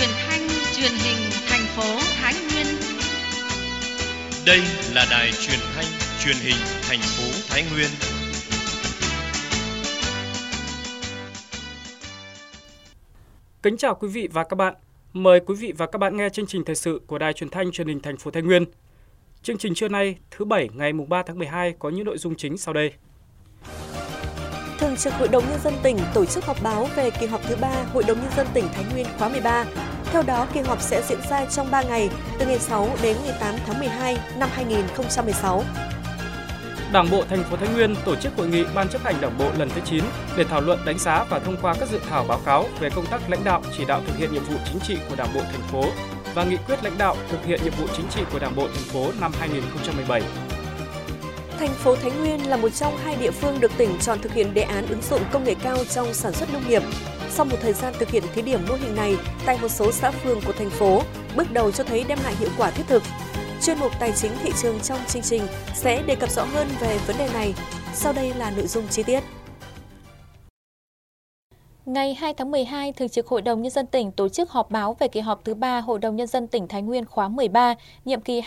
truyền thanh truyền hình thành phố Thái Nguyên. Đây là đài truyền thanh truyền hình thành phố Thái Nguyên. Kính chào quý vị và các bạn. Mời quý vị và các bạn nghe chương trình thời sự của đài truyền thanh truyền hình thành phố Thái Nguyên. Chương trình trưa nay, thứ Bảy ngày 3 tháng 12 có những nội dung chính sau đây. Thường trực Hội đồng Nhân dân tỉnh tổ chức họp báo về kỳ họp thứ 3 Hội đồng Nhân dân tỉnh Thái Nguyên khóa 13. Theo đó, kỳ họp sẽ diễn ra trong 3 ngày, từ ngày 6 đến ngày 8 tháng 12 năm 2016. Đảng bộ thành phố Thái Nguyên tổ chức hội nghị Ban chấp hành Đảng bộ lần thứ 9 để thảo luận, đánh giá và thông qua các dự thảo báo cáo về công tác lãnh đạo, chỉ đạo thực hiện nhiệm vụ chính trị của Đảng bộ thành phố và nghị quyết lãnh đạo thực hiện nhiệm vụ chính trị của Đảng bộ thành phố năm 2017. Thành phố Thái Nguyên là một trong 2 địa phương được tỉnh chọn thực hiện đề án ứng dụng công nghệ cao trong sản xuất nông nghiệp. Sau một thời gian thực hiện thí điểm mô hình này tại một số xã phường của thành phố, bước đầu cho thấy đem lại hiệu quả thiết thực. Chuyên mục Tài chính thị trường trong chương trình sẽ đề cập rõ hơn về vấn đề này. Sau đây là nội dung chi tiết. Ngày 2 tháng 12, Thường trực Hội đồng Nhân dân tỉnh tổ chức họp báo về kỳ họp thứ 3 Hội đồng Nhân dân tỉnh Thái Nguyên khóa 13, nhiệm kỳ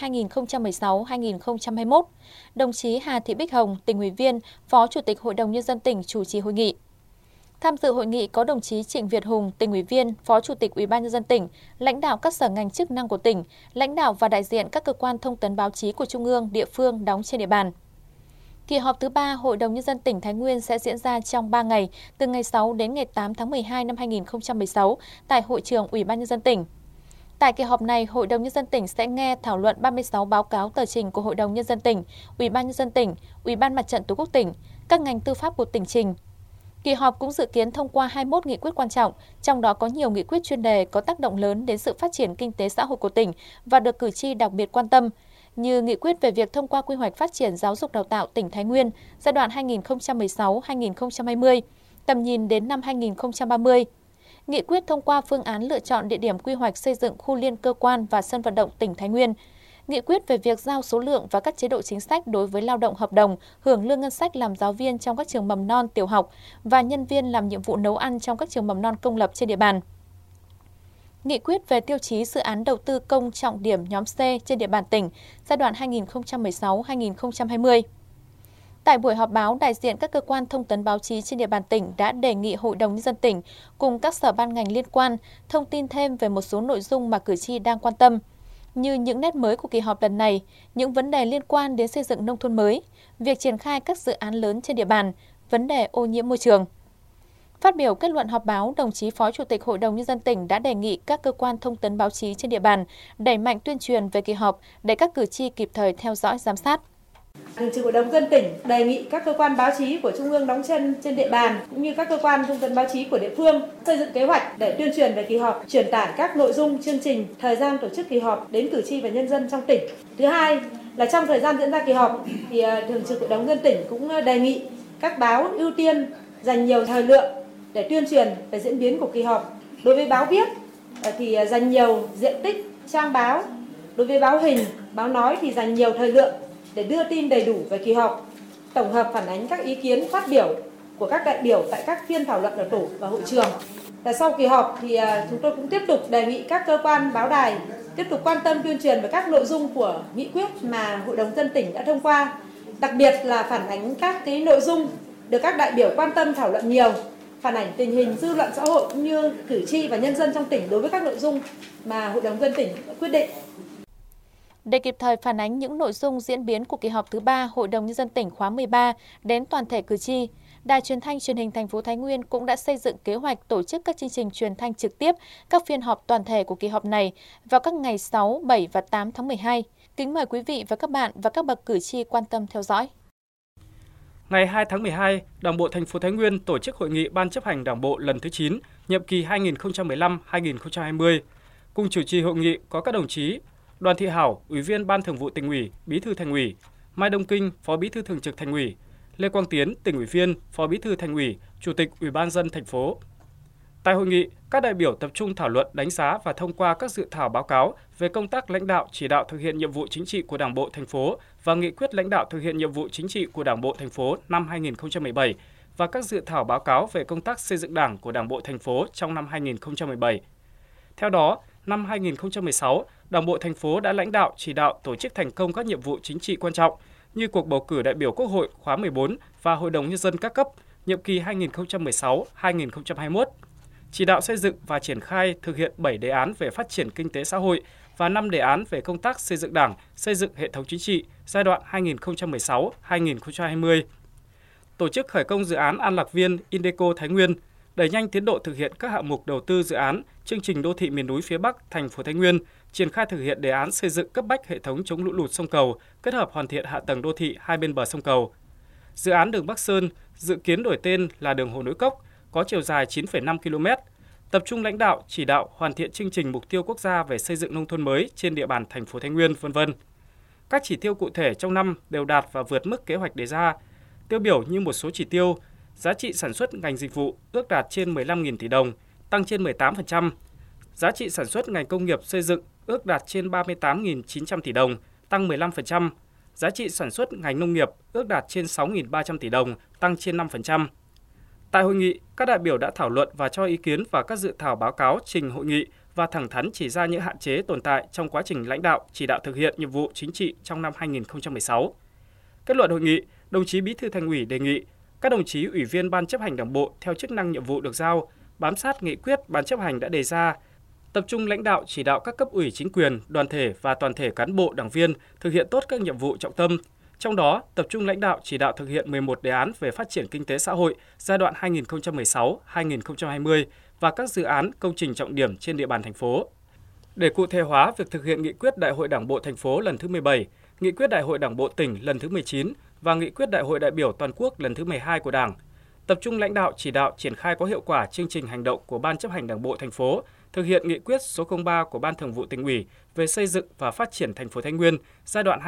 2016-2021. Đồng chí Hà Thị Bích Hồng, tỉnh ủy viên, Phó Chủ tịch Hội đồng Nhân dân tỉnh chủ trì hội nghị. Tham dự hội nghị có đồng chí Trịnh Việt Hùng, tỉnh ủy viên, Phó Chủ tịch Ủy ban Nhân dân tỉnh, lãnh đạo các sở ngành chức năng của tỉnh, lãnh đạo và đại diện các cơ quan thông tấn báo chí của Trung ương, địa phương đóng trên địa bàn. Kỳ họp thứ 3 Hội đồng Nhân dân tỉnh Thái Nguyên sẽ diễn ra trong 3 ngày, từ ngày 6 đến ngày 8 tháng 12 năm 2016 tại Hội trường Ủy ban Nhân dân tỉnh. Tại kỳ họp này, Hội đồng Nhân dân tỉnh sẽ nghe thảo luận 36 báo cáo tờ trình của Hội đồng Nhân dân tỉnh, Ủy ban Nhân dân tỉnh, Ủy ban Mặt trận Tổ quốc tỉnh, các ngành tư pháp của tỉnh trình. Kỳ họp cũng dự kiến thông qua 21 nghị quyết quan trọng, trong đó có nhiều nghị quyết chuyên đề có tác động lớn đến sự phát triển kinh tế xã hội của tỉnh và được cử tri đặc biệt quan tâm, như nghị quyết về việc thông qua quy hoạch phát triển giáo dục đào tạo tỉnh Thái Nguyên giai đoạn 2016-2020, tầm nhìn đến năm 2030. Nghị quyết thông qua phương án lựa chọn địa điểm quy hoạch xây dựng khu liên cơ quan và sân vận động tỉnh Thái Nguyên. Nghị quyết về việc giao số lượng và các chế độ chính sách đối với lao động hợp đồng, hưởng lương ngân sách làm giáo viên trong các trường mầm non, tiểu học và nhân viên làm nhiệm vụ nấu ăn trong các trường mầm non công lập trên địa bàn. Nghị quyết về tiêu chí dự án đầu tư công trọng điểm nhóm C trên địa bàn tỉnh giai đoạn 2016-2020. Tại buổi họp báo, đại diện các cơ quan thông tấn báo chí trên địa bàn tỉnh đã đề nghị Hội đồng Nhân dân tỉnh cùng các sở ban ngành liên quan thông tin thêm về một số nội dung mà cử tri đang quan tâm, như những nét mới của kỳ họp lần này, những vấn đề liên quan đến xây dựng nông thôn mới, việc triển khai các dự án lớn trên địa bàn, vấn đề ô nhiễm môi trường. Phát biểu kết luận họp báo, đồng chí Phó Chủ tịch Hội đồng Nhân dân tỉnh đã đề nghị các cơ quan thông tấn báo chí trên địa bàn đẩy mạnh tuyên truyền về kỳ họp để các cử tri kịp thời theo dõi giám sát. Thường trực Hội đồng Nhân dân tỉnh đề nghị các cơ quan báo chí của Trung ương đóng chân trên địa bàn cũng như các cơ quan thông tấn báo chí của địa phương xây dựng kế hoạch để tuyên truyền về kỳ họp, truyền tải các nội dung, chương trình, thời gian tổ chức kỳ họp đến cử tri và nhân dân trong tỉnh. Thứ hai là trong thời gian diễn ra kỳ họp thì Thường trực Hội đồng Nhân dân tỉnh cũng đề nghị các báo ưu tiên dành nhiều thời lượng để tuyên truyền về diễn biến của kỳ họp. Đối với báo viết thì dành nhiều diện tích trang báo, đối với báo hình, báo nói thì dành nhiều thời lượng để đưa tin đầy đủ về kỳ họp, tổng hợp phản ánh các ý kiến phát biểu của các đại biểu tại các phiên thảo luận ở tổ và hội trường. Và sau kỳ họp thì chúng tôi cũng tiếp tục đề nghị các cơ quan báo đài tiếp tục quan tâm tuyên truyền về các nội dung của nghị quyết mà Hội đồng Nhân dân tỉnh đã thông qua, đặc biệt là phản ánh các cái nội dung được các đại biểu quan tâm thảo luận nhiều, phản ảnh tình hình dư luận xã hội cũng như cử tri và nhân dân trong tỉnh đối với các nội dung mà Hội đồng Nhân dân tỉnh đã quyết định. Để kịp thời phản ánh những nội dung diễn biến của kỳ họp thứ 3 Hội đồng Nhân dân tỉnh khóa 13 đến toàn thể cử tri, Đài Truyền thanh Truyền hình thành phố Thái Nguyên cũng đã xây dựng kế hoạch tổ chức các chương trình truyền thanh trực tiếp các phiên họp toàn thể của kỳ họp này vào các ngày 6, 7 và 8 tháng 12. Kính mời quý vị và các bạn và các bậc cử tri quan tâm theo dõi. Ngày 2 tháng 12, Đảng bộ thành phố Thái Nguyên tổ chức hội nghị Ban chấp hành Đảng bộ lần thứ 9, nhiệm kỳ 2015-2020. Cùng chủ trì hội nghị có các đồng chí Đoàn Thị Hảo, Ủy viên Ban Thường vụ Tỉnh ủy, Bí thư Thành ủy, Mai Đông Kinh, Phó Bí thư Thường trực Thành ủy, Lê Quang Tiến, Tỉnh ủy viên, Phó Bí thư Thành ủy, Chủ tịch Ủy ban nhân dân thành phố. Tại hội nghị, các đại biểu tập trung thảo luận, đánh giá và thông qua các dự thảo báo cáo về công tác lãnh đạo, chỉ đạo thực hiện nhiệm vụ chính trị của Đảng bộ thành phố và nghị quyết lãnh đạo thực hiện nhiệm vụ chính trị của Đảng bộ thành phố năm 2017 và các dự thảo báo cáo về công tác xây dựng Đảng của Đảng bộ thành phố trong năm 2017. Theo đó, năm 2016, Đảng bộ thành phố đã lãnh đạo chỉ đạo tổ chức thành công các nhiệm vụ chính trị quan trọng như cuộc bầu cử đại biểu Quốc hội khóa 14 và Hội đồng Nhân dân các cấp, nhiệm kỳ 2016-2021, chỉ đạo xây dựng và triển khai thực hiện 7 đề án về phát triển kinh tế xã hội và 5 đề án về công tác xây dựng Đảng, xây dựng hệ thống chính trị giai đoạn 2016-2020. Tổ chức khởi công dự án An Lạc Viên Indeco Thái Nguyên, đẩy nhanh tiến độ thực hiện các hạng mục đầu tư dự án chương trình đô thị miền núi phía Bắc thành phố Thái Nguyên, triển khai thực hiện đề án xây dựng cấp bách hệ thống chống lũ lụt sông Cầu, kết hợp hoàn thiện hạ tầng đô thị hai bên bờ sông Cầu. Dự án đường Bắc Sơn dự kiến đổi tên là đường Hồ Núi Cốc, có chiều dài 9,5 km, tập trung lãnh đạo chỉ đạo hoàn thiện chương trình mục tiêu quốc gia về xây dựng nông thôn mới trên địa bàn thành phố Thái Nguyên, v.v. Các chỉ tiêu cụ thể trong năm đều đạt và vượt mức kế hoạch đề ra. Tiêu biểu như một số chỉ tiêu, giá trị sản xuất ngành dịch vụ ước đạt trên 15.000 tỷ đồng, tăng trên 18%. Giá trị sản xuất ngành công nghiệp xây dựng ước đạt trên 38.900 tỷ đồng, tăng 15%. Giá trị sản xuất ngành nông nghiệp ước đạt trên 6.300 tỷ đồng, tăng trên 5%. Tại hội nghị, các đại biểu đã thảo luận và cho ý kiến vào các dự thảo báo cáo trình hội nghị và thẳng thắn chỉ ra những hạn chế tồn tại trong quá trình lãnh đạo, chỉ đạo thực hiện nhiệm vụ chính trị trong năm 2016. Kết luận hội nghị, đồng chí Bí thư Thành ủy đề nghị các đồng chí ủy viên Ban chấp hành Đảng bộ theo chức năng nhiệm vụ được giao, bám sát nghị quyết Ban chấp hành đã đề ra, tập trung lãnh đạo chỉ đạo các cấp ủy chính quyền, đoàn thể và toàn thể cán bộ đảng viên thực hiện tốt các nhiệm vụ trọng tâm. Trong đó, tập trung lãnh đạo chỉ đạo thực hiện 11 đề án về phát triển kinh tế xã hội giai đoạn 2016-2020 và các dự án công trình trọng điểm trên địa bàn thành phố. Để cụ thể hóa việc thực hiện nghị quyết Đại hội Đảng bộ thành phố lần thứ 17, nghị quyết Đại hội Đảng bộ tỉnh lần thứ 19 và nghị quyết Đại hội đại biểu toàn quốc lần thứ 12 của Đảng, tập trung lãnh đạo chỉ đạo triển khai có hiệu quả chương trình hành động của Ban chấp hành Đảng bộ thành phố, thực hiện nghị quyết số 03 của Ban Thường vụ Tỉnh ủy về xây dựng và phát triển thành phố Thái Nguyên giai đoạn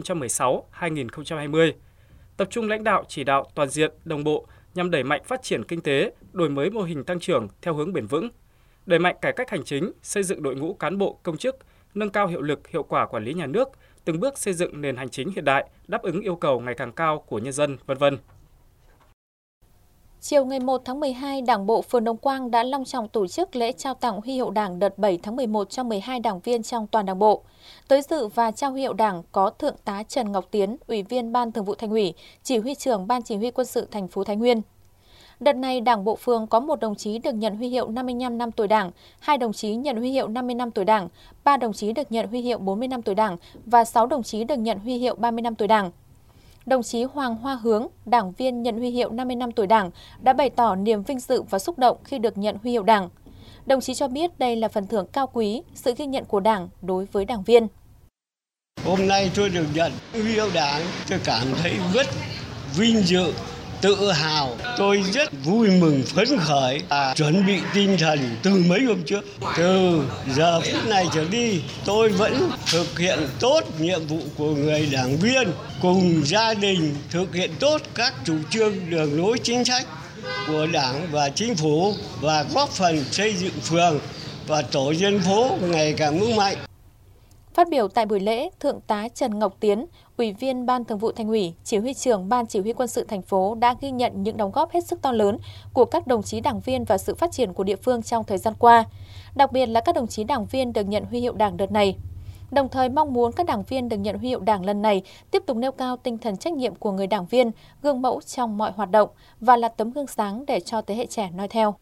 2016-2020. Tập trung lãnh đạo chỉ đạo toàn diện, đồng bộ nhằm đẩy mạnh phát triển kinh tế, đổi mới mô hình tăng trưởng theo hướng bền vững, đẩy mạnh cải cách hành chính, xây dựng đội ngũ cán bộ, công chức, nâng cao hiệu lực, hiệu quả quản lý nhà nước, từng bước xây dựng nền hành chính hiện đại, đáp ứng yêu cầu ngày càng cao của nhân dân, v.v. Chiều ngày 1 tháng 12, Đảng bộ phường Đồng Quang đã long trọng tổ chức lễ trao tặng huy hiệu Đảng đợt 7 tháng 11 cho 12 đảng viên trong toàn Đảng bộ. Tới dự và trao huy hiệu Đảng có Thượng tá Trần Ngọc Tiến, Ủy viên Ban Thường vụ Thành ủy, Chỉ huy trưởng Ban Chỉ huy Quân sự thành phố Thái Nguyên. Đợt này, Đảng bộ phường có 1 đồng chí được nhận huy hiệu 55 năm tuổi Đảng, 2 đồng chí nhận huy hiệu 50 năm tuổi Đảng, 3 đồng chí được nhận huy hiệu 40 năm tuổi Đảng và 6 đồng chí được nhận huy hiệu 30 năm tuổi Đảng. Đồng chí Hoàng Hoa Hướng, đảng viên nhận huy hiệu 50 năm tuổi Đảng, đã bày tỏ niềm vinh dự và xúc động khi được nhận huy hiệu Đảng. Đồng chí cho biết đây là phần thưởng cao quý, sự ghi nhận của Đảng đối với đảng viên. Hôm nay tôi được nhận huy hiệu Đảng, tôi cảm thấy rất vinh dự, tự hào. Tôi rất vui mừng, phấn khởi và chuẩn bị tinh thần từ mấy hôm trước. Từ giờ phút này trở đi, tôi vẫn thực hiện tốt nhiệm vụ của người đảng viên, cùng gia đình thực hiện tốt các chủ trương đường lối chính sách của Đảng và Chính phủ và góp phần xây dựng phường và tổ dân phố ngày càng vững mạnh. Phát biểu tại buổi lễ, Thượng tá Trần Ngọc Tiến, Ủy viên Ban Thường vụ Thành ủy, Chỉ huy trưởng Ban Chỉ huy Quân sự thành phố đã ghi nhận những đóng góp hết sức to lớn của các đồng chí đảng viên và sự phát triển của địa phương trong thời gian qua, đặc biệt là các đồng chí đảng viên được nhận huy hiệu Đảng đợt này. Đồng thời mong muốn các đảng viên được nhận huy hiệu Đảng lần này tiếp tục nêu cao tinh thần trách nhiệm của người đảng viên, gương mẫu trong mọi hoạt động và là tấm gương sáng để cho thế hệ trẻ noi theo.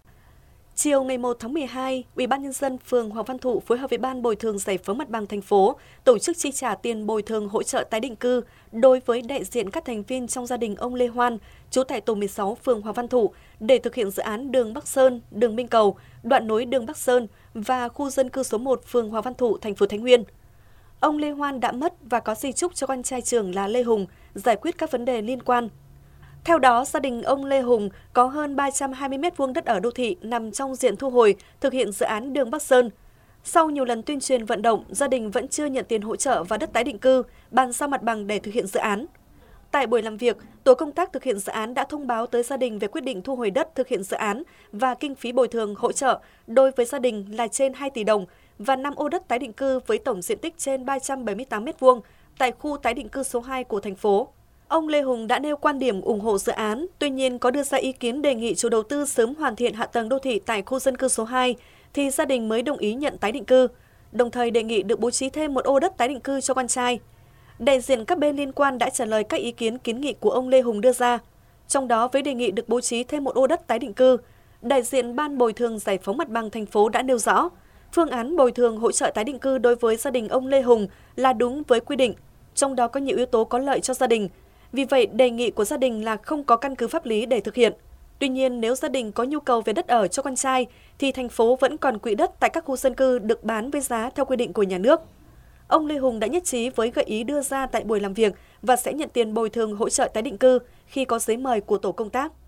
Chiều ngày 1 tháng 12, Ủy ban Nhân dân phường Hoàng Văn Thụ phối hợp với Ban Bồi thường Giải phóng mặt bằng thành phố tổ chức chi trả tiền bồi thường hỗ trợ tái định cư đối với đại diện các thành viên trong gia đình ông Lê Hoan, trú tại tổ 16 phường Hoàng Văn Thụ để thực hiện dự án đường Bắc Sơn, đường Minh Cầu, đoạn nối đường Bắc Sơn và khu dân cư số 1 phường Hoàng Văn Thụ, thành phố Thái Nguyên. Ông Lê Hoan đã mất và có di chúc cho con trai trưởng là Lê Hùng giải quyết các vấn đề liên quan. Theo đó, gia đình ông Lê Hùng có hơn 320 m2 đất ở đô thị nằm trong diện thu hồi thực hiện dự án đường Bắc Sơn. Sau nhiều lần tuyên truyền vận động, gia đình vẫn chưa nhận tiền hỗ trợ và đất tái định cư, bàn giao mặt bằng để thực hiện dự án. Tại buổi làm việc, tổ công tác thực hiện dự án đã thông báo tới gia đình về quyết định thu hồi đất thực hiện dự án và kinh phí bồi thường hỗ trợ đối với gia đình là trên 2 tỷ đồng và 5 ô đất tái định cư với tổng diện tích trên 378 m2 tại khu tái định cư số 2 của thành phố. Ông Lê Hùng đã nêu quan điểm ủng hộ dự án, tuy nhiên có đưa ra ý kiến đề nghị chủ đầu tư sớm hoàn thiện hạ tầng đô thị tại khu dân cư số 2 thì gia đình mới đồng ý nhận tái định cư, đồng thời đề nghị được bố trí thêm một ô đất tái định cư cho con trai. Đại diện các bên liên quan đã trả lời các ý kiến kiến nghị của ông Lê Hùng đưa ra. Trong đó, với đề nghị được bố trí thêm một ô đất tái định cư, đại diện Ban Bồi thường Giải phóng mặt bằng thành phố đã nêu rõ, phương án bồi thường hỗ trợ tái định cư đối với gia đình ông Lê Hùng là đúng với quy định, trong đó có nhiều yếu tố có lợi cho gia đình. Vì vậy, đề nghị của gia đình là không có căn cứ pháp lý để thực hiện. Tuy nhiên, nếu gia đình có nhu cầu về đất ở cho con trai, thì thành phố vẫn còn quỹ đất tại các khu dân cư được bán với giá theo quy định của nhà nước. Ông Lê Hùng đã nhất trí với gợi ý đưa ra tại buổi làm việc và sẽ nhận tiền bồi thường hỗ trợ tái định cư khi có giấy mời của tổ công tác.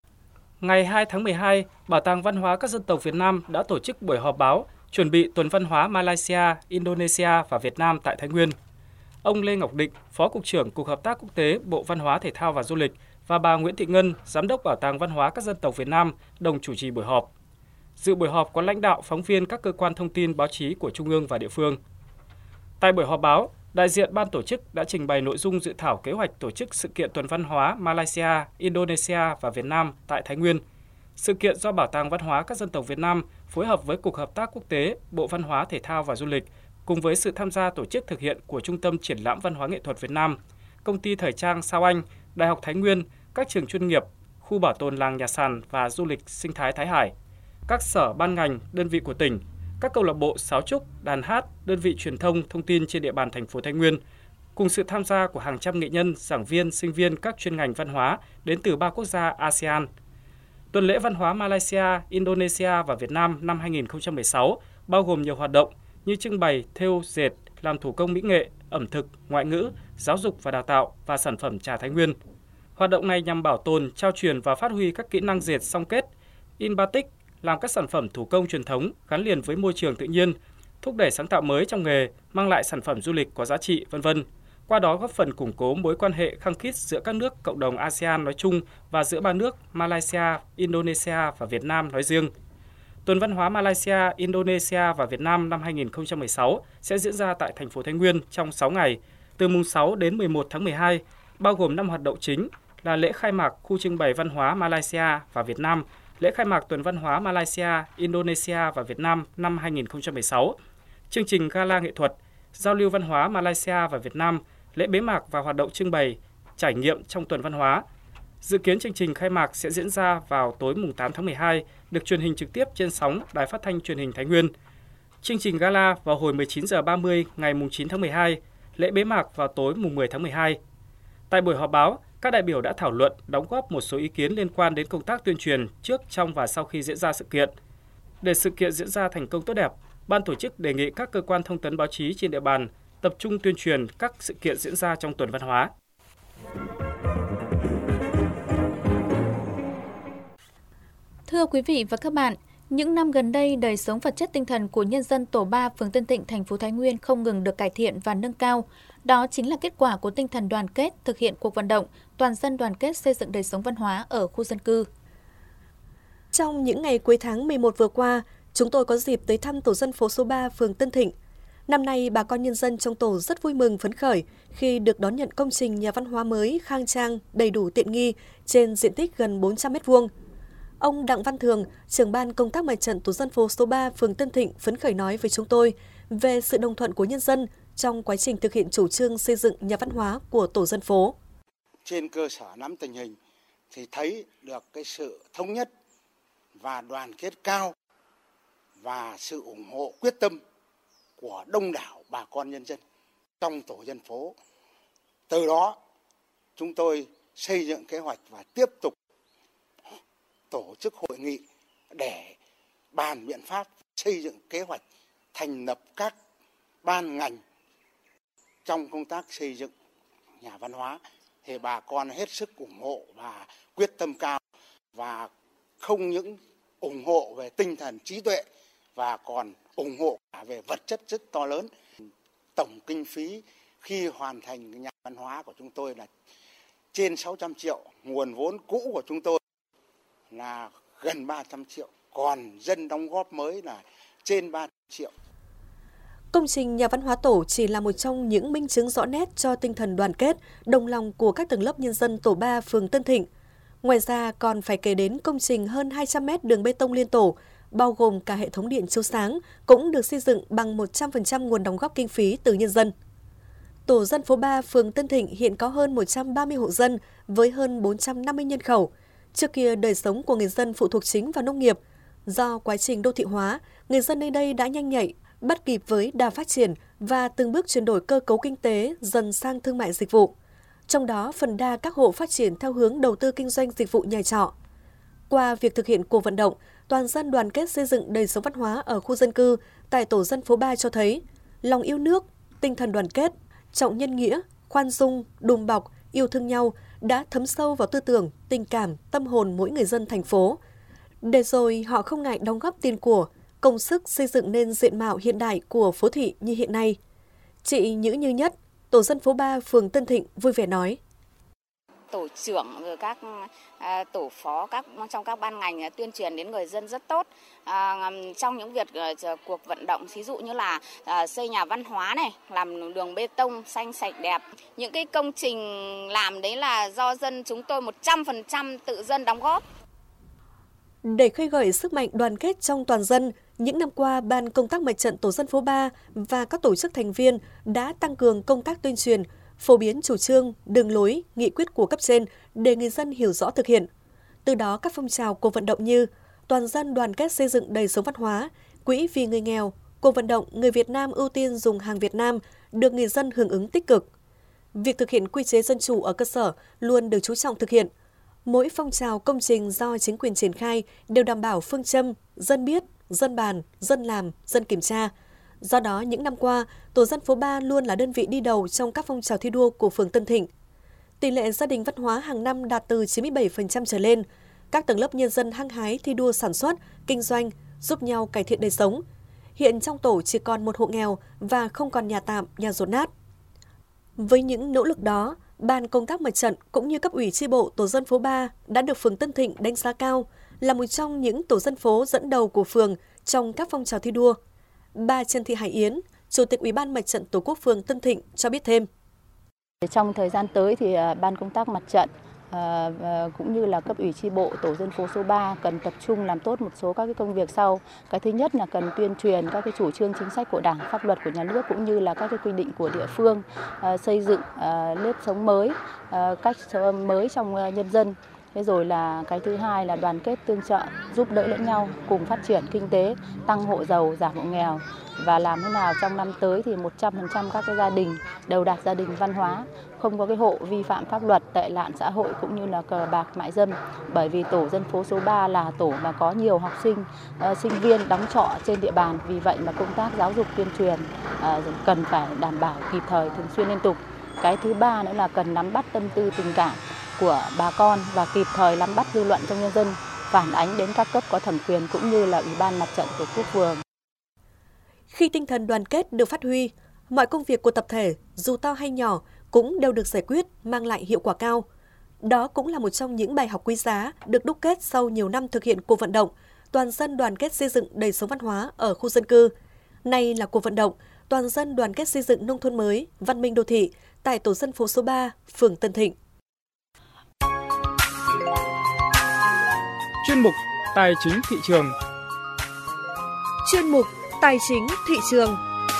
Ngày 2 tháng 12, Bảo tàng Văn hóa các dân tộc Việt Nam đã tổ chức buổi họp báo chuẩn bị tuần văn hóa Malaysia, Indonesia và Việt Nam tại Thái Nguyên. Ông Lê Ngọc Định, Phó Cục trưởng Cục Hợp tác Quốc tế Bộ Văn hóa Thể thao và Du lịch và bà Nguyễn Thị Ngân, Giám đốc Bảo tàng Văn hóa các dân tộc Việt Nam đồng chủ trì buổi họp. Dự buổi họp có lãnh đạo, phóng viên các cơ quan thông tin báo chí của Trung ương và địa phương. Tại buổi họp báo, đại diện ban tổ chức đã trình bày nội dung dự thảo kế hoạch tổ chức sự kiện tuần văn hóa Malaysia, Indonesia và Việt Nam tại Thái Nguyên. Sự kiện do Bảo tàng Văn hóa các dân tộc Việt Nam phối hợp với Cục Hợp tác Quốc tế, Bộ Văn hóa Thể thao và Du lịch cùng với sự tham gia tổ chức thực hiện của Trung tâm Triển lãm Văn hóa Nghệ thuật Việt Nam, Công ty Thời trang Sao Anh, Đại học Thái Nguyên, các trường chuyên nghiệp, khu bảo tồn làng Nhà Sàn và du lịch sinh thái Thái Hải, các sở ban ngành, đơn vị của tỉnh, các câu lạc bộ sáo trúc, đàn hát, đơn vị truyền thông, thông tin trên địa bàn thành phố Thái Nguyên, cùng sự tham gia của hàng trăm nghệ nhân, giảng viên, sinh viên các chuyên ngành văn hóa đến từ 3 quốc gia ASEAN. Tuần lễ văn hóa Malaysia, Indonesia và Việt Nam năm 2016 bao gồm nhiều hoạt động như trưng bày, thêu, dệt, làm thủ công mỹ nghệ, ẩm thực, ngoại ngữ, giáo dục và đào tạo và sản phẩm trà Thái Nguyên. Hoạt động này nhằm bảo tồn, trao truyền và phát huy các kỹ năng dệt song kết, in batik, làm các sản phẩm thủ công truyền thống gắn liền với môi trường tự nhiên, thúc đẩy sáng tạo mới trong nghề, mang lại sản phẩm du lịch có giá trị, v.v. Qua đó góp phần củng cố mối quan hệ khăng khít giữa các nước cộng đồng ASEAN nói chung và giữa ba nước Malaysia, Indonesia và Việt Nam nói riêng. Tuần văn hóa Malaysia, Indonesia và Việt Nam năm 2016 sẽ diễn ra tại thành phố Thái Nguyên trong 6 ngày, từ mùng 6 đến 11 tháng 12, bao gồm 5 hoạt động chính là lễ khai mạc khu trưng bày văn hóa Malaysia và Việt Nam, lễ khai mạc tuần văn hóa Malaysia, Indonesia và Việt Nam năm 2016, chương trình gala nghệ thuật, giao lưu văn hóa Malaysia và Việt Nam, lễ bế mạc và hoạt động trưng bày, trải nghiệm trong tuần văn hóa. Dự kiến chương trình khai mạc sẽ diễn ra vào tối mùng 8 tháng 12, được truyền hình trực tiếp trên sóng Đài Phát thanh Truyền hình Thái Nguyên. Chương trình gala vào hồi 19h30 ngày mùng 9 tháng 12, lễ bế mạc vào tối mùng 10 tháng 12. Tại buổi họp báo, các đại biểu đã thảo luận, đóng góp một số ý kiến liên quan đến công tác tuyên truyền trước, trong và sau khi diễn ra sự kiện. Để sự kiện diễn ra thành công tốt đẹp, ban tổ chức đề nghị các cơ quan thông tấn báo chí trên địa bàn tập trung tuyên truyền các sự kiện diễn ra trong tuần văn hóa. Thưa quý vị và các bạn, những năm gần đây, đời sống vật chất tinh thần của nhân dân tổ 3 phường Tân Thịnh, thành phố Thái Nguyên không ngừng được cải thiện và nâng cao. Đó chính là kết quả của tinh thần đoàn kết thực hiện cuộc vận động toàn dân đoàn kết xây dựng đời sống văn hóa ở khu dân cư. Trong những ngày cuối tháng 11 vừa qua, chúng tôi có dịp tới thăm tổ dân phố số 3 phường Tân Thịnh. Năm nay, bà con nhân dân trong tổ rất vui mừng phấn khởi khi được đón nhận công trình nhà văn hóa mới khang trang, đầy đủ tiện nghi trên diện tích gần 400 m². Ông Đặng Văn Thường, trưởng ban công tác mặt trận tổ dân phố số 3 phường Tân Thịnh phấn khởi nói với chúng tôi về sự đồng thuận của nhân dân trong quá trình thực hiện chủ trương xây dựng nhà văn hóa của tổ dân phố. Trên cơ sở nắm tình hình thì thấy được cái sự thống nhất và đoàn kết cao và sự ủng hộ quyết tâm của đông đảo bà con nhân dân trong tổ dân phố. Từ đó chúng tôi xây dựng kế hoạch và tiếp tục tổ chức hội nghị để bàn biện pháp xây dựng kế hoạch thành lập các ban ngành trong công tác xây dựng nhà văn hóa. Thì bà con hết sức ủng hộ và quyết tâm cao, và không những ủng hộ về tinh thần trí tuệ và còn ủng hộ cả về vật chất rất to lớn. Tổng kinh phí khi hoàn thành nhà văn hóa của chúng tôi là trên 600 triệu, nguồn vốn cũ của chúng tôi là gần 300 triệu, còn dân đóng góp mới là trên 300 triệu. Công trình nhà văn hóa tổ chỉ là một trong những minh chứng rõ nét cho tinh thần đoàn kết, đồng lòng của các tầng lớp nhân dân tổ 3 phường Tân Thịnh. Ngoài ra còn phải kể đến công trình hơn 200 mét đường bê tông liên tổ, bao gồm cả hệ thống điện chiếu sáng, cũng được xây dựng bằng 100% nguồn đóng góp kinh phí từ nhân dân. Tổ dân phố 3, phường Tân Thịnh hiện có hơn 130 hộ dân với hơn 450 nhân khẩu. Trước kia, đời sống của người dân phụ thuộc chính vào nông nghiệp. Do quá trình đô thị hóa, người dân nơi đây đã nhanh nhạy, bắt kịp với đà phát triển và từng bước chuyển đổi cơ cấu kinh tế dần sang thương mại dịch vụ. Trong đó, phần đa các hộ phát triển theo hướng đầu tư kinh doanh dịch vụ nhà trọ. Qua việc thực hiện cuộc vận động, toàn dân đoàn kết xây dựng đời sống văn hóa ở khu dân cư tại tổ dân phố 3 cho thấy lòng yêu nước, tinh thần đoàn kết, trọng nhân nghĩa, khoan dung, đùm bọc, yêu thương nhau đã thấm sâu vào tư tưởng, tình cảm, tâm hồn mỗi người dân thành phố. Để rồi họ không ngại đóng góp tiền của, công sức xây dựng nên diện mạo hiện đại của phố thị như hiện nay. Chị Nhữ Như Nhất, tổ dân phố 3, phường Tân Thịnh vui vẻ nói. Tổ trưởng rồi các tổ phó trong các ban ngành tuyên truyền đến người dân rất tốt. Trong những việc cuộc vận động, ví dụ như là xây nhà văn hóa này, làm đường bê tông xanh sạch đẹp. Những cái công trình làm đấy là do dân chúng tôi 100% tự dân đóng góp. Để khơi gợi sức mạnh đoàn kết trong toàn dân, những năm qua, Ban Công tác Mặt trận Tổ dân phố 3 và các tổ chức thành viên đã tăng cường công tác tuyên truyền, phổ biến chủ trương, đường lối, nghị quyết của cấp trên để người dân hiểu rõ thực hiện. Từ đó, các phong trào cuộc vận động như toàn dân đoàn kết xây dựng đời sống văn hóa, quỹ vì người nghèo, cuộc vận động người Việt Nam ưu tiên dùng hàng Việt Nam được người dân hưởng ứng tích cực. Việc thực hiện quy chế dân chủ ở cơ sở luôn được chú trọng thực hiện. Mỗi phong trào công trình do chính quyền triển khai đều đảm bảo phương châm dân biết, dân bàn, dân làm, dân kiểm tra. Do đó, những năm qua, tổ dân phố 3 luôn là đơn vị đi đầu trong các phong trào thi đua của phường Tân Thịnh. Tỷ lệ gia đình văn hóa hàng năm đạt từ 97% trở lên. Các tầng lớp nhân dân hăng hái thi đua sản xuất, kinh doanh, giúp nhau cải thiện đời sống. Hiện trong tổ chỉ còn một hộ nghèo và không còn nhà tạm, nhà dột nát. Với những nỗ lực đó, Ban Công tác Mặt trận cũng như cấp ủy chi bộ tổ dân phố 3 đã được phường Tân Thịnh đánh giá cao, là một trong những tổ dân phố dẫn đầu của phường trong các phong trào thi đua. Bà Trần Thị Hải Yến, Chủ tịch Ủy ban Mặt trận Tổ quốc phường Tân Thịnh cho biết thêm. Trong thời gian tới thì Ban Công tác Mặt trận cũng như là cấp ủy chi bộ tổ dân phố số 3 cần tập trung làm tốt một số các cái công việc sau. Cái thứ nhất là cần tuyên truyền các cái chủ trương chính sách của Đảng, pháp luật của nhà nước cũng như là các cái quy định của địa phương, xây dựng nếp sống mới, cách sống mới trong nhân dân. Thế rồi là cái thứ hai là đoàn kết tương trợ, giúp đỡ lẫn nhau cùng phát triển kinh tế, tăng hộ giàu, giảm hộ nghèo. Và làm thế nào trong năm tới thì 100% các cái gia đình đều đạt gia đình văn hóa, không có cái hộ vi phạm pháp luật, tệ nạn xã hội cũng như là cờ bạc mại dâm. Bởi vì tổ dân phố số 3 là tổ mà có nhiều học sinh, sinh viên đóng trọ trên địa bàn. Vì vậy mà công tác giáo dục tuyên truyền cần phải đảm bảo kịp thời, thường xuyên liên tục. Cái thứ ba nữa là cần nắm bắt tâm tư tình cảm của bà con và kịp thời nắm bắt dư luận trong nhân dân, phản ánh đến các cấp có thẩm quyền cũng như là Ủy ban Mặt trận Tổ quốc phường. Khi tinh thần đoàn kết được phát huy, mọi công việc của tập thể, dù to hay nhỏ, cũng đều được giải quyết, mang lại hiệu quả cao. Đó cũng là một trong những bài học quý giá được đúc kết sau nhiều năm thực hiện cuộc vận động toàn dân đoàn kết xây dựng đời sống văn hóa ở khu dân cư. Nay là cuộc vận động toàn dân đoàn kết xây dựng nông thôn mới, văn minh đô thị tại tổ dân phố số 3, phường Tân Thịnh. Chuyên mục Tài chính thị trường. Chuyên mục Tài chính thị trường.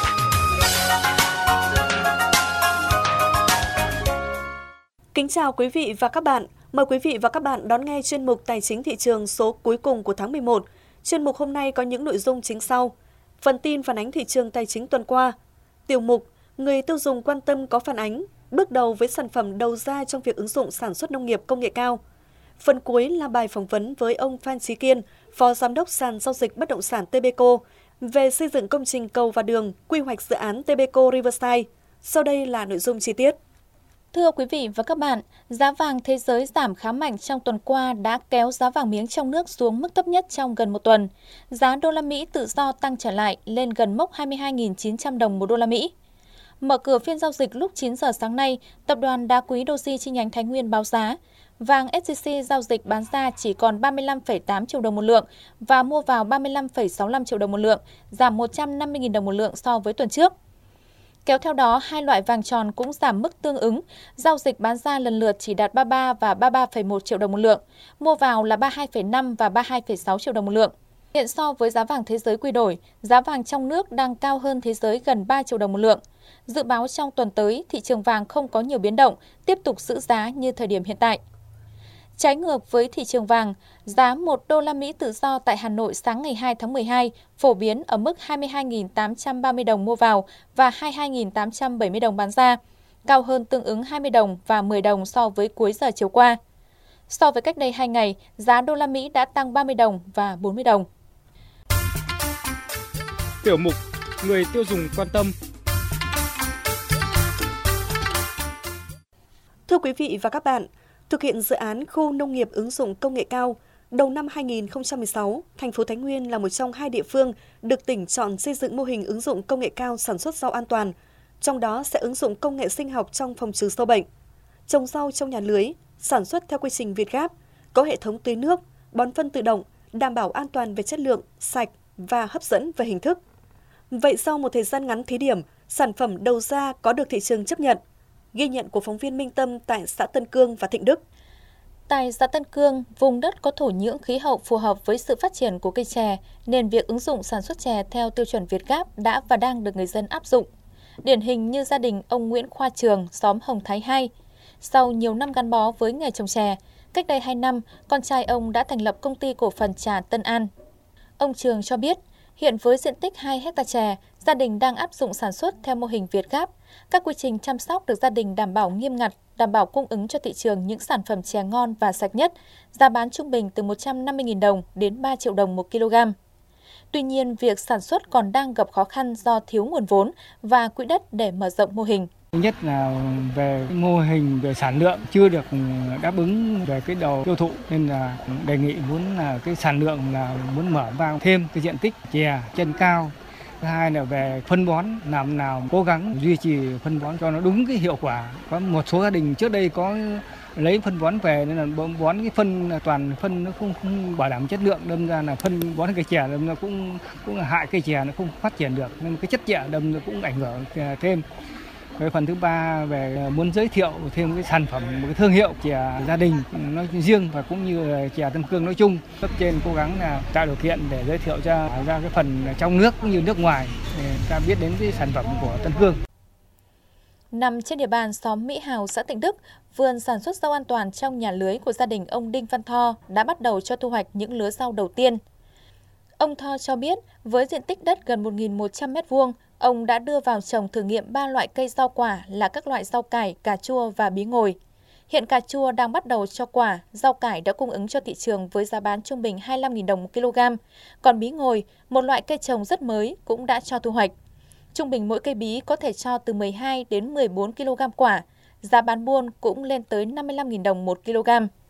Kính chào quý vị và các bạn. Mời quý vị và các bạn đón nghe chuyên mục Tài chính thị trường số cuối cùng của tháng 11. Chuyên mục hôm nay có những nội dung chính sau. Phần tin phản ánh thị trường tài chính tuần qua. Tiểu mục Người tiêu dùng quan tâm có phản ánh, bước đầu với sản phẩm đầu ra trong việc ứng dụng sản xuất nông nghiệp công nghệ cao. Phần cuối là bài phỏng vấn với ông Phan Chí Kiên, Phó Giám đốc sàn giao dịch bất động sản TBCO về xây dựng công trình cầu và đường, quy hoạch dự án TBCO Riverside. Sau đây là nội dung chi tiết. Thưa quý vị và các bạn, giá vàng thế giới giảm khá mạnh trong tuần qua đã kéo giá vàng miếng trong nước xuống mức thấp nhất trong gần một tuần. Giá đô la Mỹ tự do tăng trở lại lên gần mốc 22.900 đồng một đô la Mỹ. Mở cửa phiên giao dịch lúc 9 giờ sáng nay, Tập đoàn Đá quý Doji chi nhánh Thái Nguyên báo giá vàng SJC giao dịch bán ra chỉ còn 35,8 triệu đồng một lượng và mua vào 35,65 triệu đồng một lượng, giảm 150.000 đồng một lượng so với tuần trước. Kéo theo đó, hai loại vàng tròn cũng giảm mức tương ứng, giao dịch bán ra lần lượt chỉ đạt 33 và 33,1 triệu đồng một lượng, mua vào là 32,5 và 32,6 triệu đồng một lượng. Hiện so với giá vàng thế giới quy đổi, giá vàng trong nước đang cao hơn thế giới gần 3 triệu đồng một lượng. Dự báo trong tuần tới, thị trường vàng không có nhiều biến động, tiếp tục giữ giá như thời điểm hiện tại. Trái ngược với thị trường vàng, giá 1 đô la Mỹ tự do tại Hà Nội sáng ngày 2 tháng 12 phổ biến ở mức 22.830 đồng mua vào và 22.870 đồng bán ra, cao hơn tương ứng 20 đồng và 10 đồng so với cuối giờ chiều qua. So với cách đây 2 ngày, giá đô la Mỹ đã tăng 30 đồng và 40 đồng. Tiểu mục Người tiêu dùng quan tâm. Thưa quý vị và các bạn, thực hiện dự án khu nông nghiệp ứng dụng công nghệ cao, đầu năm 2016, thành phố Thái Nguyên là một trong 2 địa phương được tỉnh chọn xây dựng mô hình ứng dụng công nghệ cao sản xuất rau an toàn, trong đó sẽ ứng dụng công nghệ sinh học trong phòng trừ sâu bệnh, trồng rau trong nhà lưới, sản xuất theo quy trình Việt Gáp, có hệ thống tưới nước, bón phân tự động, đảm bảo an toàn về chất lượng, sạch và hấp dẫn về hình thức. Vậy sau một thời gian ngắn thí điểm, sản phẩm đầu ra có được thị trường chấp nhận. Ghi nhận của phóng viên Minh Tâm tại xã Tân Cương và Thịnh Đức. Tại xã Tân Cương, vùng đất có thổ nhưỡng khí hậu phù hợp với sự phát triển của cây chè, nên việc ứng dụng sản xuất chè theo tiêu chuẩn Việt Gáp đã và đang được người dân áp dụng. Điển hình như gia đình ông Nguyễn Khoa Trường, xóm Hồng Thái 2. Sau nhiều năm gắn bó với nghề trồng chè, cách đây 2 năm, con trai ông đã thành lập công ty cổ phần trà Tân An. Ông Trường cho biết, hiện với diện tích 2 hecta chè, gia đình đang áp dụng sản xuất theo mô hình Việt Gáp. Các quy trình chăm sóc được gia đình đảm bảo nghiêm ngặt, đảm bảo cung ứng cho thị trường những sản phẩm chè ngon và sạch nhất, giá bán trung bình từ 150.000 đồng đến 3 triệu đồng một kg. Tuy nhiên, việc sản xuất còn đang gặp khó khăn do thiếu nguồn vốn và quỹ đất để mở rộng mô hình. Thứ nhất là về mô hình, về sản lượng chưa được đáp ứng về cái đầu tiêu thụ, nên là đề nghị muốn là cái sản lượng là muốn mở vào thêm cái diện tích chè chân cao. Thứ hai là về phân bón, làm nào cố gắng duy trì phân bón cho nó đúng cái hiệu quả. Có một số gia đình trước đây có lấy phân bón về nên là bón cái phân toàn phân nó không bảo đảm chất lượng, đâm ra là phân bón cây chè đâm ra cũng là hại cây chè, nó không phát triển được, nên cái chất chè đâm ra cũng ảnh hưởng thêm. Cái phần thứ ba về muốn giới thiệu thêm cái sản phẩm, một cái thương hiệu chè gia đình nói riêng và cũng như là chè Tân Cương nói chung. Cấp trên cố gắng là tạo điều kiện để giới thiệu ra cái phần trong nước cũng như nước ngoài để ta biết đến cái sản phẩm của Tân Cương. Nằm trên địa bàn xóm Mỹ Hào, xã Tịnh Đức, vườn sản xuất rau an toàn trong nhà lưới của gia đình ông Đinh Văn Tho đã bắt đầu cho thu hoạch những lứa rau đầu tiên. Ông Tho cho biết, với diện tích đất gần 1.100 m2, ông đã đưa vào trồng thử nghiệm 3 loại cây rau quả là các loại rau cải, cà chua và bí ngồi. Hiện cà chua đang bắt đầu cho quả, rau cải đã cung ứng cho thị trường với giá bán trung bình 25.000 đồng một kg. Còn bí ngồi, một loại cây trồng rất mới, cũng đã cho thu hoạch. Trung bình mỗi cây bí có thể cho từ 12 đến 14 kg quả, giá bán buôn cũng lên tới 55.000 đồng một kg.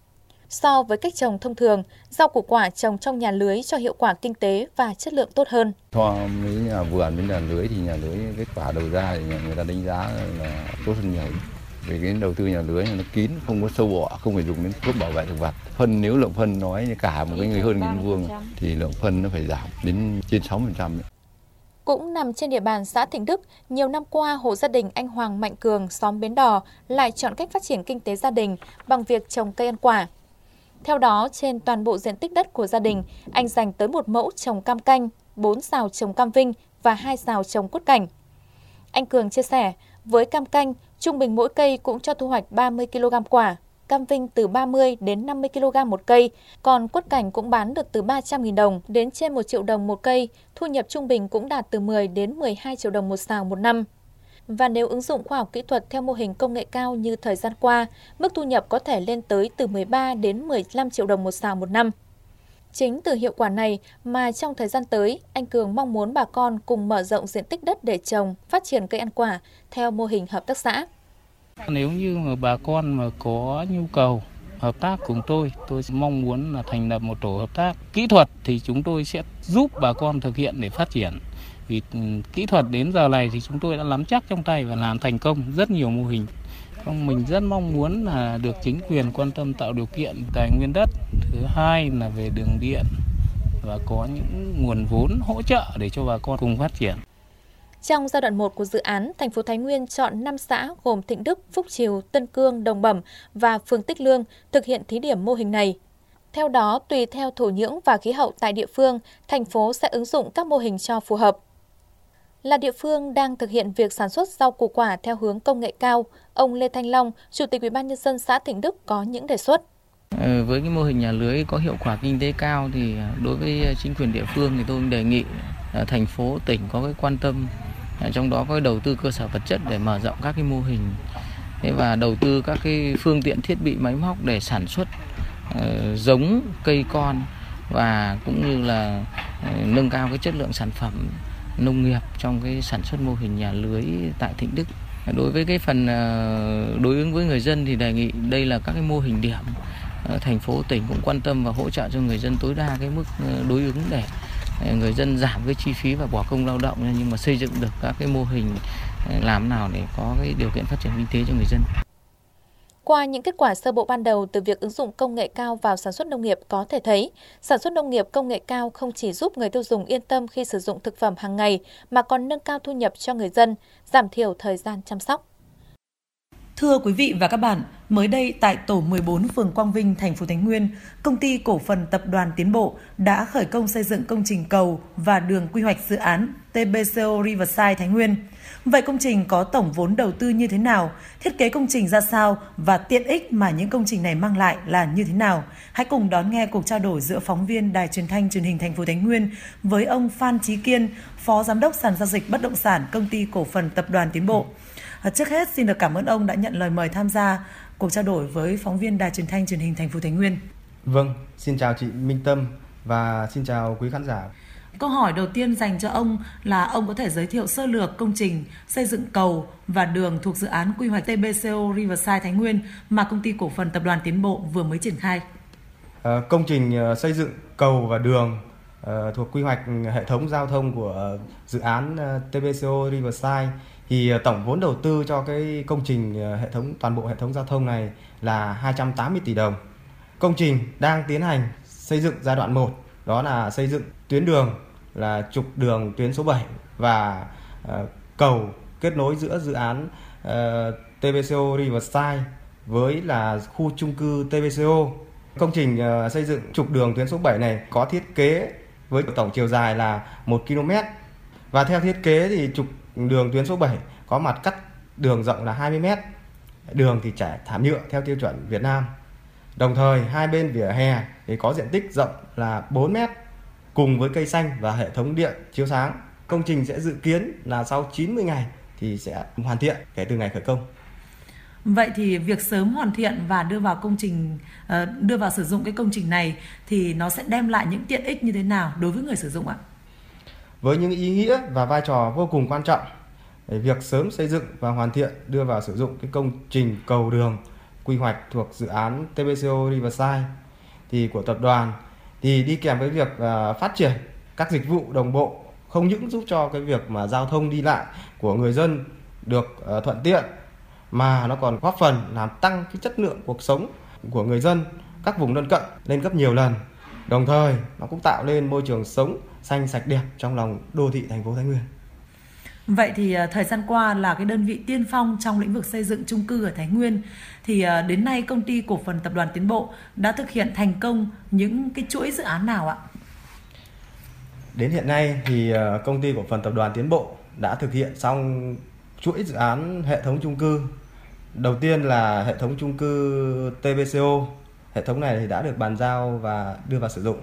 So với cách trồng thông thường, rau củ quả trồng trong nhà lưới cho hiệu quả kinh tế và chất lượng tốt hơn. So với nhà vườn với nhà lưới thì nhà lưới kết quả đầu ra thì người ta đánh giá là tốt hơn nhiều. Vì cái đầu tư nhà lưới nó kín, không có sâu bọ, không phải dùng đến thuốc bảo vệ thực vật. Phân nếu lượng phân nói cả một cái người hơn 1.000 vuông thì lượng phân nó phải giảm đến trên 6%. Cũng nằm trên địa bàn xã Thịnh Đức, nhiều năm qua hộ gia đình anh Hoàng Mạnh Cường, xóm Bến Đò lại chọn cách phát triển kinh tế gia đình bằng việc trồng cây ăn quả. Theo đó, trên toàn bộ diện tích đất của gia đình, anh dành tới 1 mẫu trồng cam canh, 4 sào trồng cam vinh và 2 sào trồng quất cảnh. Anh Cường chia sẻ, với cam canh, trung bình mỗi cây cũng cho thu hoạch 30 kg quả, cam vinh từ 30 đến 50 kg một cây, còn quất cảnh cũng bán được từ 300.000 đồng đến trên 1 triệu đồng một cây, thu nhập trung bình cũng đạt từ 10 đến 12 triệu đồng một sào một năm. Và nếu ứng dụng khoa học kỹ thuật theo mô hình công nghệ cao như thời gian qua, mức thu nhập có thể lên tới từ 13 đến 15 triệu đồng một sào một năm. Chính từ hiệu quả này mà trong thời gian tới, anh Cường mong muốn bà con cùng mở rộng diện tích đất để trồng, phát triển cây ăn quả theo mô hình hợp tác xã. Nếu như mà bà con mà có nhu cầu hợp tác cùng tôi mong muốn là thành lập một tổ hợp tác. Kỹ thuật thì chúng tôi sẽ giúp bà con thực hiện để phát triển. Vì kỹ thuật đến giờ này thì chúng tôi đã nắm chắc trong tay và làm thành công rất nhiều mô hình. Mình rất mong muốn là được chính quyền quan tâm tạo điều kiện tài nguyên đất. Thứ hai là về đường điện và có những nguồn vốn hỗ trợ để cho bà con cùng phát triển. Trong giai đoạn 1 của dự án, thành phố Thái Nguyên chọn 5 xã gồm Thịnh Đức, Phúc Trìu, Tân Cương, Đồng Bẩm và phường Tích Lương thực hiện thí điểm mô hình này. Theo đó, tùy theo thổ nhưỡng và khí hậu tại địa phương, thành phố sẽ ứng dụng các mô hình cho phù hợp. Là địa phương đang thực hiện việc sản xuất rau củ quả theo hướng công nghệ cao, ông Lê Thanh Long, Chủ tịch UBND xã Thịnh Đức có những đề xuất. Với cái mô hình nhà lưới có hiệu quả kinh tế cao thì đối với chính quyền địa phương thì tôi đề nghị thành phố, tỉnh có cái quan tâm, trong đó có đầu tư cơ sở vật chất để mở rộng các cái mô hình và đầu tư các cái phương tiện thiết bị máy móc để sản xuất giống cây con và cũng như là nâng cao cái chất lượng sản phẩm nông nghiệp trong cái sản xuất mô hình nhà lưới tại Thịnh Đức. Đối với cái phần đối ứng với người dân thì đề nghị đây là các cái mô hình điểm. Thành phố, tỉnh cũng quan tâm và hỗ trợ cho người dân tối đa cái mức đối ứng để người dân giảm cái chi phí và bỏ công lao động, nhưng mà xây dựng được các cái mô hình làm nào để có cái điều kiện phát triển kinh tế cho người dân. Qua những kết quả sơ bộ ban đầu từ việc ứng dụng công nghệ cao vào sản xuất nông nghiệp có thể thấy, sản xuất nông nghiệp công nghệ cao không chỉ giúp người tiêu dùng yên tâm khi sử dụng thực phẩm hàng ngày mà còn nâng cao thu nhập cho người dân, giảm thiểu thời gian chăm sóc. Thưa quý vị và các bạn, mới đây tại tổ 14 phường Quang Vinh, thành phố Thái Nguyên, Công ty Cổ phần Tập đoàn Tiến Bộ đã khởi công xây dựng công trình cầu và đường quy hoạch dự án TBCO Riverside Thái Nguyên. Vậy công trình có tổng vốn đầu tư như thế nào, thiết kế công trình ra sao và tiện ích mà những công trình này mang lại là như thế nào? Hãy cùng đón nghe cuộc trao đổi giữa phóng viên Đài Truyền thanh Truyền hình thành phố Thái Nguyên với ông Phan Chí Kiên, Phó Giám đốc sàn giao dịch bất động sản Công ty Cổ phần Tập đoàn Tiến Bộ. Trước hết, xin được cảm ơn ông đã nhận lời mời tham gia cuộc trao đổi với phóng viên Đài Truyền thanh Truyền hình thành phố Thái Nguyên. Vâng, xin chào chị Minh Tâm và xin chào quý khán giả. Câu hỏi đầu tiên dành cho ông là ông có thể giới thiệu sơ lược công trình xây dựng cầu và đường thuộc dự án quy hoạch TBCO Riverside Thái Nguyên mà Công ty Cổ phần Tập đoàn Tiến Bộ vừa mới triển khai. Công trình xây dựng cầu và đường thuộc quy hoạch hệ thống giao thông của dự án TBCO Riverside thì tổng vốn đầu tư cho cái công trình toàn bộ hệ thống giao thông này là 280 tỷ đồng. Công trình đang tiến hành xây dựng giai đoạn 1, đó là xây dựng tuyến đường là trục đường tuyến số 7 và cầu kết nối giữa dự án TBCO Riverside với là khu chung cư TBCO. Công trình xây dựng trục đường tuyến số 7 này có thiết kế với tổng chiều dài là 1 km và theo thiết kế thì trục đường tuyến số 7 có mặt cắt đường rộng là 20 m. Đường thì trải thảm nhựa theo tiêu chuẩn Việt Nam. Đồng thời hai bên vỉa hè thì có diện tích rộng là 4 m cùng với cây xanh và hệ thống điện chiếu sáng. Công trình sẽ dự kiến là sau 90 ngày thì sẽ hoàn thiện kể từ ngày khởi công. Vậy thì việc sớm hoàn thiện và đưa vào sử dụng cái công trình này thì nó sẽ đem lại những tiện ích như thế nào đối với người sử dụng ạ? Với những ý nghĩa và vai trò vô cùng quan trọng, việc sớm xây dựng và hoàn thiện đưa vào sử dụng cái công trình cầu đường quy hoạch thuộc dự án TBCO Riverside thì của tập đoàn thì đi kèm với việc phát triển các dịch vụ đồng bộ, không những giúp cho cái việc mà giao thông đi lại của người dân được thuận tiện mà nó còn góp phần làm tăng cái chất lượng cuộc sống của người dân các vùng lân cận lên gấp nhiều lần. Đồng thời nó cũng tạo nên môi trường sống xanh sạch đẹp trong lòng đô thị thành phố Thái Nguyên. Vậy thì thời gian qua là cái đơn vị tiên phong trong lĩnh vực xây dựng chung cư ở Thái Nguyên thì đến nay Công ty Cổ phần Tập đoàn Tiến Bộ đã thực hiện thành công những cái chuỗi dự án nào ạ? Đến hiện nay thì Công ty Cổ phần Tập đoàn Tiến Bộ đã thực hiện xong chuỗi dự án hệ thống chung cư. Đầu tiên là hệ thống chung cư TBCO. Hệ thống này thì đã được bàn giao và đưa vào sử dụng.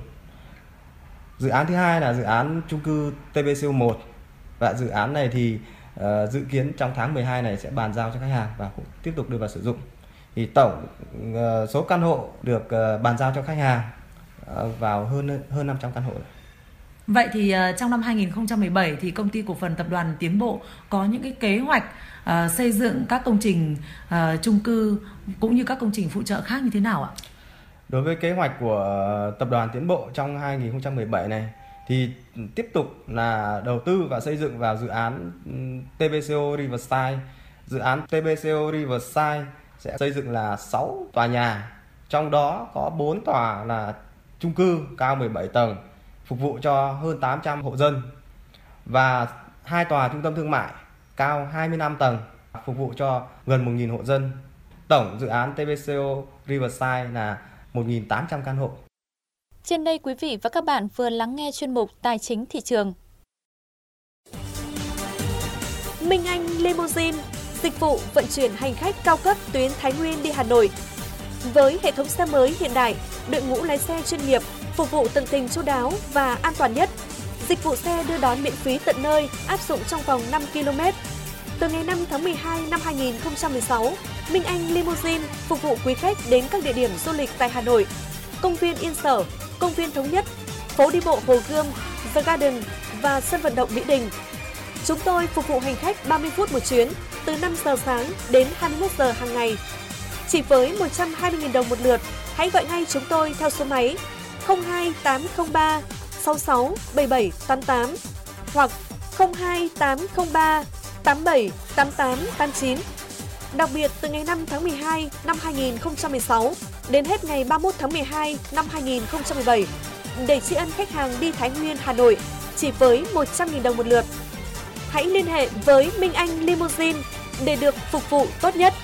Dự án thứ hai là dự án chung cư TBCO 1. Và dự án này thì dự kiến trong tháng 12 này sẽ bàn giao cho khách hàng và cũng tiếp tục đưa vào sử dụng. Thì tổng số căn hộ được bàn giao cho khách hàng vào hơn 500 căn hộ. Vậy thì trong năm 2017 thì Công ty Cổ phần Tập đoàn Tiến Bộ có những cái kế hoạch xây dựng các công trình chung cư cũng như các công trình phụ trợ khác như thế nào ạ? Đối với kế hoạch của Tập đoàn Tiến Bộ trong 2017 này thì tiếp tục là đầu tư và xây dựng vào dự án TBCO Riverside. Dự án TBCO Riverside sẽ xây dựng là 6 tòa nhà, trong đó có 4 tòa là chung cư cao 17 tầng, phục vụ cho hơn 800 hộ dân và 2 tòa trung tâm thương mại cao 25 tầng, phục vụ cho gần 1.000 hộ dân. Tổng dự án TBCO Riverside là 1.800 căn hộ. Trên đây quý vị và các bạn vừa lắng nghe chuyên mục Tài chính thị trường. Minh Anh Limousine, dịch vụ vận chuyển hành khách cao cấp tuyến Thái Nguyên đi Hà Nội. Với hệ thống xe mới hiện đại, đội ngũ lái xe chuyên nghiệp, phục vụ tận tình chu đáo và an toàn nhất. Dịch vụ xe đưa đón miễn phí tận nơi, áp dụng trong vòng 5 km. Từ ngày 5 tháng 12 năm 2016, Minh Anh Limousine phục vụ quý khách đến các địa điểm du lịch tại Hà Nội: công viên Yên Sở, công viên Thống Nhất, phố đi bộ Hồ Gươm, The Garden và sân vận động Mỹ Đình. Chúng tôi phục vụ hành khách 30 phút một chuyến, từ 5 giờ sáng đến 21 giờ hàng ngày. Chỉ với 120.000 đồng một lượt, hãy gọi ngay chúng tôi theo số máy 02803 66 77 88 hoặc 02803 87 88 89. Đặc biệt, từ ngày 5 tháng 12 năm 2016 đến hết ngày 31 tháng 12 năm 2017, để tri ân khách hàng đi Thái Nguyên, Hà Nội chỉ với 100.000 đồng một lượt. Hãy liên hệ với Minh Anh Limousine để được phục vụ tốt nhất.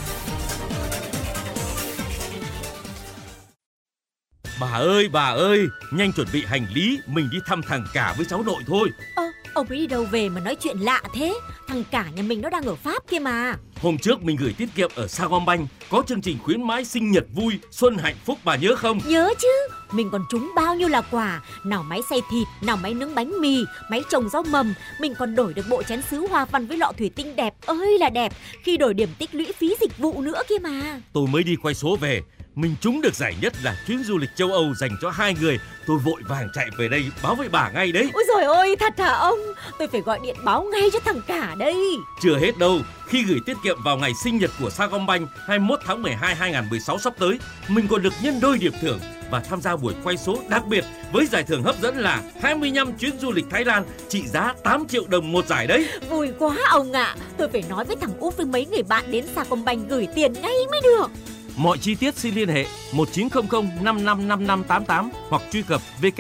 Bà ơi, nhanh chuẩn bị hành lý, mình đi thăm thằng Cả với cháu nội thôi. Ông ấy đi đâu về mà nói chuyện lạ thế? Thằng Cả nhà mình nó đang ở Pháp kia mà. Hôm trước mình gửi tiết kiệm ở Sacombank, có chương trình khuyến mãi sinh nhật vui, xuân hạnh phúc, bà nhớ không? Nhớ chứ, mình còn trúng bao nhiêu là quà. Nào máy xay thịt, nào máy nướng bánh mì, máy trồng rau mầm. Mình còn đổi được bộ chén sứ hoa văn với lọ thủy tinh đẹp ơi là đẹp, khi đổi điểm tích lũy phí dịch vụ nữa kia mà. Tôi mới đi quay số về, mình trúng được giải nhất là chuyến du lịch châu Âu dành cho 2 người. Tôi vội vàng chạy về đây báo với bà ngay đấy. Ôi giời ơi, thật hả ông? Tôi phải gọi điện báo ngay cho thằng Cả đây. Chưa hết đâu, khi gửi tiết kiệm vào ngày sinh nhật của Sacombank 21 tháng 12 2016 sắp tới, mình còn được nhân đôi điểm thưởng và tham gia buổi quay số đặc biệt với giải thưởng hấp dẫn là 25 chuyến du lịch Thái Lan trị giá 8 triệu đồng một giải đấy. Vui quá ông ạ. Tôi phải nói với thằng Út với mấy người bạn đến Sacombank gửi tiền ngay mới được. Mọi chi tiết xin liên hệ 1900 555588 hoặc truy cập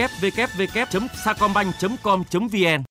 www.sacombank.com.vn.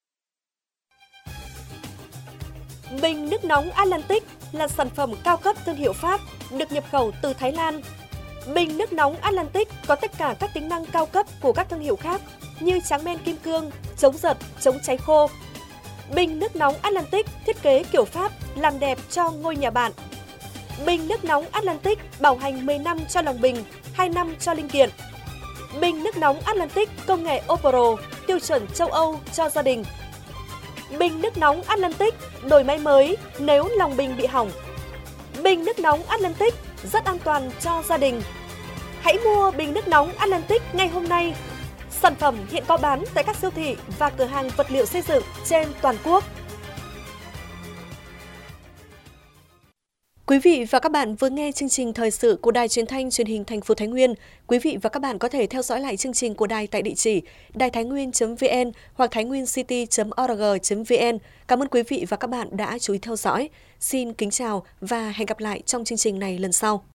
Bình nước nóng Atlantic là sản phẩm cao cấp thương hiệu Pháp, được nhập khẩu từ Thái Lan. Bình nước nóng Atlantic có tất cả các tính năng cao cấp của các thương hiệu khác như tráng men kim cương, chống giật, chống cháy khô. Bình nước nóng Atlantic thiết kế kiểu Pháp, làm đẹp cho ngôi nhà bạn. Bình nước nóng Atlantic bảo hành 10 năm cho lòng bình, 2 năm cho linh kiện. Bình nước nóng Atlantic công nghệ Opro, tiêu chuẩn châu Âu cho gia đình. Bình nước nóng Atlantic đổi máy mới nếu lòng bình bị hỏng. Bình nước nóng Atlantic rất an toàn cho gia đình. Hãy mua bình nước nóng Atlantic ngay hôm nay. Sản phẩm hiện có bán tại các siêu thị và cửa hàng vật liệu xây dựng trên toàn quốc. Quý vị và các bạn vừa nghe chương trình thời sự của Đài Truyền thanh Truyền hình thành phố Thái Nguyên. Quý vị và các bạn có thể theo dõi lại chương trình của đài tại địa chỉ đàitháinnguyên.vn hoặc thainwincity.org.vn. Cảm ơn quý vị và các bạn đã chú ý theo dõi. Xin kính chào và hẹn gặp lại trong chương trình này lần sau.